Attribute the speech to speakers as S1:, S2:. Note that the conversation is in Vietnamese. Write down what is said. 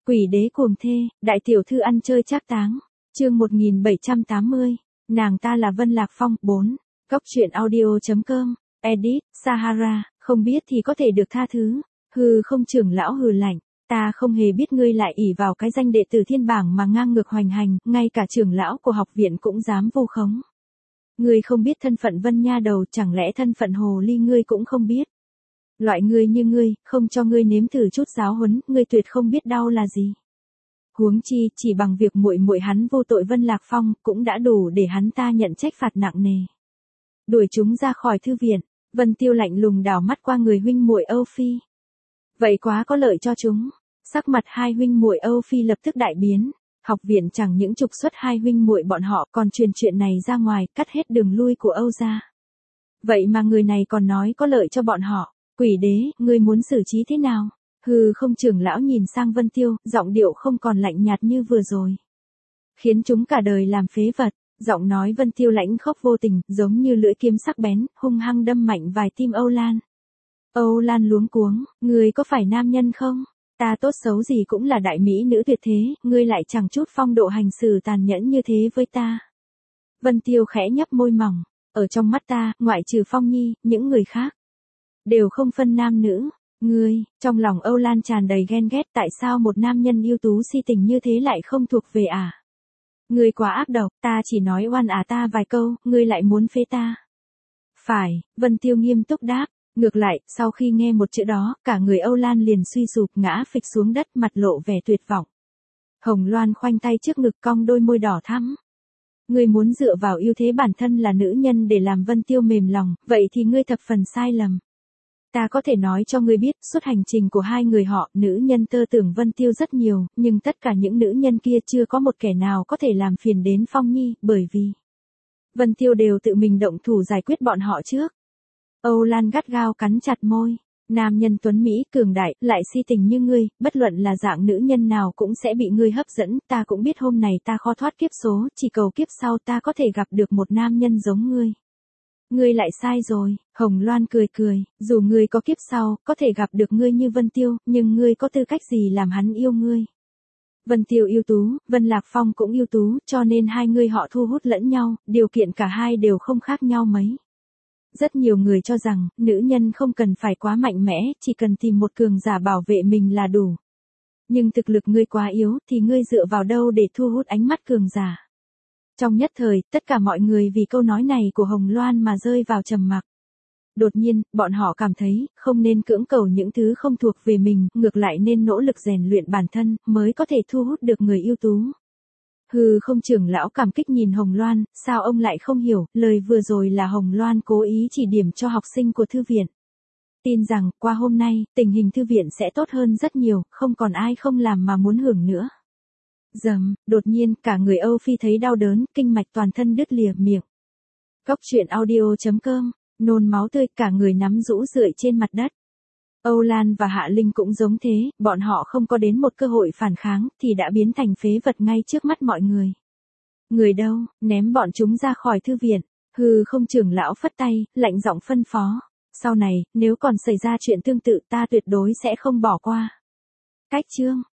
S1: Quỷ đế cuồng thê, đại tiểu thư ăn chơi trác táng. Chương 1780. Nàng ta là Vân Lạc Phong. 4. Cốc truyện audio.com. Edit, Sahara, không biết thì có thể được tha thứ. Hừ, không, trưởng lão hừ lạnh. Ta không hề biết ngươi lại ỷ vào cái danh đệ tử thiên bảng mà ngang ngược hoành hành, ngay cả trưởng lão của học viện cũng dám vu khống. Ngươi không biết thân phận Vân Nha Đầu, chẳng lẽ thân phận hồ ly ngươi cũng không biết? Loại ngươi như ngươi, không cho ngươi nếm thử chút giáo huấn, ngươi tuyệt không biết đau là gì. Huống chi, chỉ bằng việc muội muội hắn vô tội Vân Lạc Phong, cũng đã đủ để hắn ta nhận trách phạt nặng nề. Đuổi chúng ra khỏi thư viện, Vân Tiêu lạnh lùng đảo mắt qua người huynh muội Âu Phi. Vậy quá có lợi cho chúng. Sắc mặt hai huynh muội Âu Phi lập tức đại biến. Học viện chẳng những trục xuất hai huynh muội bọn họ, còn truyền chuyện này ra ngoài, cắt hết đường lui của Âu gia. Vậy mà người này còn nói có lợi cho bọn họ. Quỷ đế, ngươi muốn xử trí thế nào? Hừ, không, trưởng lão nhìn sang Vân Tiêu, giọng điệu không còn lạnh nhạt như vừa rồi. Khiến chúng cả đời làm phế vật. Giọng nói Vân Tiêu lãnh khốc vô tình, giống như lưỡi kiếm sắc bén, hung hăng đâm mạnh vài tim Âu Lan. Âu Lan luống cuống, ngươi có phải nam nhân không? Ta tốt xấu gì cũng là đại mỹ nữ tuyệt thế, ngươi lại chẳng chút phong độ hành xử tàn nhẫn như thế với ta. Vân Tiêu khẽ nhấp môi mỏng, ở trong mắt ta, ngoại trừ Phong Nhi, những người khác đều không phân nam nữ. Ngươi, trong lòng Âu Lan tràn đầy ghen ghét, tại sao một nam nhân ưu tú si tình như thế lại không thuộc về à? Ngươi quá ác độc, ta chỉ nói oan ta vài câu, ngươi lại muốn phế ta. Phải, Vân Tiêu nghiêm túc đáp. Ngược lại, sau khi nghe một chữ đó, cả người Âu Lan liền suy sụp ngã phịch xuống đất, mặt lộ vẻ tuyệt vọng. Hồng Loan khoanh tay trước ngực, cong đôi môi đỏ thắm. Ngươi muốn dựa vào ưu thế bản thân là nữ nhân để làm Vân Tiêu mềm lòng, vậy thì ngươi thập phần sai lầm. Ta có thể nói cho ngươi biết, suốt hành trình của hai người họ, nữ nhân tơ tưởng Vân Tiêu rất nhiều, nhưng tất cả những nữ nhân kia chưa có một kẻ nào có thể làm phiền đến Phong Nhi, bởi vì Vân Tiêu đều tự mình động thủ giải quyết bọn họ trước. Âu Lan gắt gao cắn chặt môi. Nam nhân tuấn Mỹ, cường đại, lại si tình như ngươi, bất luận là dạng nữ nhân nào cũng sẽ bị ngươi hấp dẫn, ta cũng biết hôm nay ta khó thoát kiếp số, chỉ cầu kiếp sau ta có thể gặp được một nam nhân giống ngươi. Ngươi lại sai rồi, Hồng Loan cười cười, dù ngươi có kiếp sau, có thể gặp được ngươi như Vân Tiêu, nhưng ngươi có tư cách gì làm hắn yêu ngươi? Vân Tiêu ưu tú, Vân Lạc Phong cũng ưu tú, cho nên hai người họ thu hút lẫn nhau, điều kiện cả hai đều không khác nhau mấy. Rất nhiều người cho rằng, nữ nhân không cần phải quá mạnh mẽ, chỉ cần tìm một cường giả bảo vệ mình là đủ. Nhưng thực lực ngươi quá yếu, thì ngươi dựa vào đâu để thu hút ánh mắt cường giả? Trong nhất thời, tất cả mọi người vì câu nói này của Hồng Loan mà rơi vào trầm mặc. Đột nhiên, bọn họ cảm thấy, không nên cưỡng cầu những thứ không thuộc về mình, ngược lại nên nỗ lực rèn luyện bản thân, mới có thể thu hút được người ưu tú. Hừ, không, trưởng lão cảm kích nhìn Hồng Loan, sao ông lại không hiểu, lời vừa rồi là Hồng Loan cố ý chỉ điểm cho học sinh của thư viện. Tin rằng, qua hôm nay, tình hình thư viện sẽ tốt hơn rất nhiều, không còn ai không làm mà muốn hưởng nữa. Dầm, đột nhiên, cả người Âu Phi thấy đau đớn, kinh mạch toàn thân đứt lìa miệng. Cốc truyện audio.com, nôn máu tươi, cả người nắm rũ rượi trên mặt đất. Âu Lan và Hạ Linh cũng giống thế, bọn họ không có đến một cơ hội phản kháng, thì đã biến thành phế vật ngay trước mắt mọi người. Người đâu, ném bọn chúng ra khỏi thư viện. Hừ, không, trưởng lão phất tay, lạnh giọng phân phó. Sau này, nếu còn xảy ra chuyện tương tự ta tuyệt đối sẽ không bỏ qua. Cách chương.